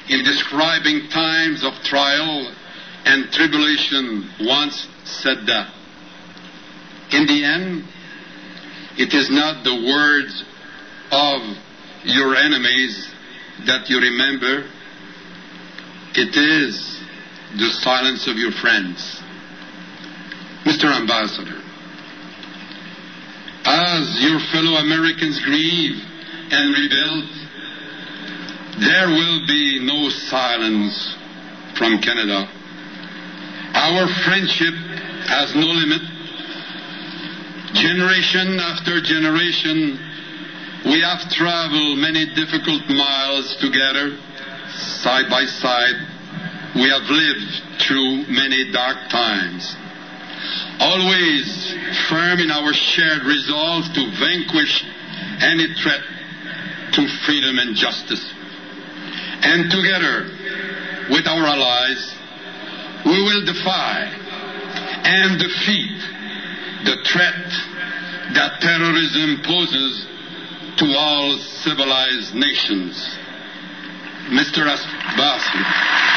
in describing times of trial and tribulation, once said that in the end, it is not the words of your enemies that you remember, it is the silence of your friends. Mr. Ambassador, as your fellow Americans grieve and rebuild, there will be no silence from Canada. Our friendship has no limit. Generation after generation, we have traveled many difficult miles together, side by side. We have lived through many dark times, always firm in our shared resolve to vanquish any threat to freedom and justice. And together with our allies, we will defy and defeat the threat that terrorism poses to all civilized nations. Mr. Ambassador,